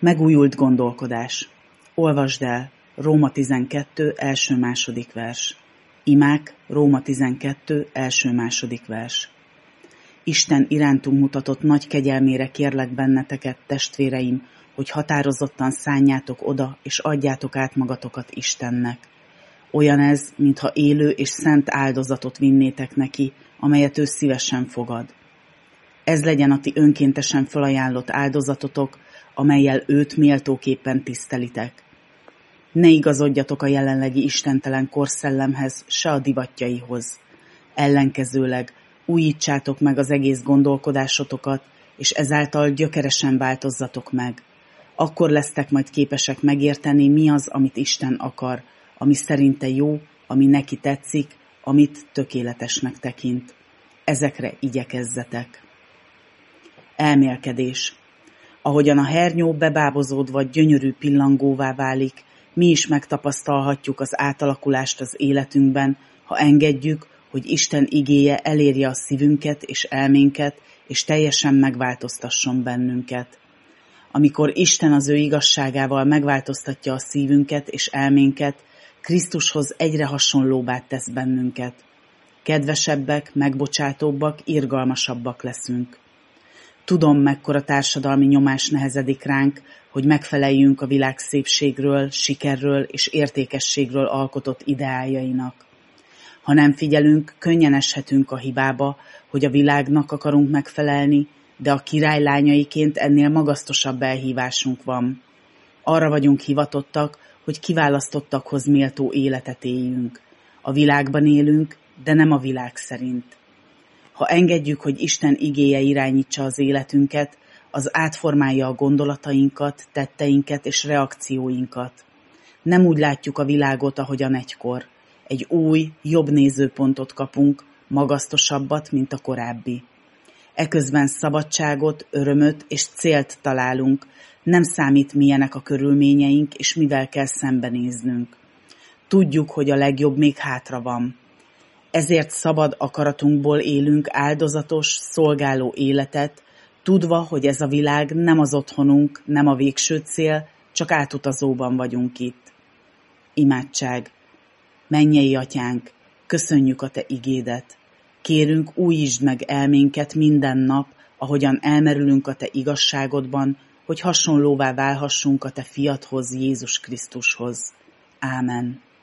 Megújult gondolkodás. Olvasd el Róma 12, első-második vers. Imák Róma 12, első-második vers. Isten irántunk mutatott nagy kegyelmére kérlek benneteket, testvéreim, hogy határozottan szánjátok oda, és adjátok át magatokat Istennek. Olyan ez, mintha élő és szent áldozatot vinnétek neki, amelyet ő szívesen fogad. Ez legyen a ti önkéntesen felajánlott áldozatotok, amellyel őt méltóképpen tisztelitek. Ne igazodjatok a jelenlegi istentelen korszellemhez, se a divatjaihoz. Ellenkezőleg újítsátok meg az egész gondolkodásotokat, és ezáltal gyökeresen változzatok meg. Akkor lesztek majd képesek megérteni, mi az, amit Isten akar, ami szerinte jó, ami neki tetszik, amit tökéletesnek tekint. Ezekre igyekezzetek. Elmélkedés. Ahogyan a hernyó bebábozódva gyönyörű pillangóvá válik, mi is megtapasztalhatjuk az átalakulást az életünkben, ha engedjük, hogy Isten igéje elérje a szívünket és elménket, és teljesen megváltoztasson bennünket. Amikor Isten az ő igazságával megváltoztatja a szívünket és elménket, Krisztushoz egyre hasonlóbbá tesz bennünket. Kedvesebbek, megbocsátóbbak, irgalmasabbak leszünk. Tudom, mekkora társadalmi nyomás nehezedik ránk, hogy megfeleljünk a világ szépségről, sikerről és értékességről alkotott ideáljainak. Ha nem figyelünk, könnyen eshetünk a hibába, hogy a világnak akarunk megfelelni, de a király lányaiként ennél magasztosabb elhívásunk van. Arra vagyunk hivatottak, hogy kiválasztottakhoz méltó életet éljünk. A világban élünk, de nem a világ szerint. Ha engedjük, hogy Isten igéje irányítsa az életünket, az átformálja a gondolatainkat, tetteinket és reakcióinkat. Nem úgy látjuk a világot, ahogyan egykor. Egy új, jobb nézőpontot kapunk, magasztosabbat, mint a korábbi. Eközben szabadságot, örömöt és célt találunk, nem számít, milyenek a körülményeink és mivel kell szembenéznünk. Tudjuk, hogy a legjobb még hátra van. Ezért szabad akaratunkból élünk áldozatos, szolgáló életet, tudva, hogy ez a világ nem az otthonunk, nem a végső cél, csak átutazóban vagyunk itt. Imádság. Mennyei Atyánk, köszönjük a Te igédet. Kérünk, újítsd meg elménket minden nap, ahogyan elmerülünk a Te igazságodban, hogy hasonlóvá válhassunk a Te fiadhoz, Jézus Krisztushoz. Ámen.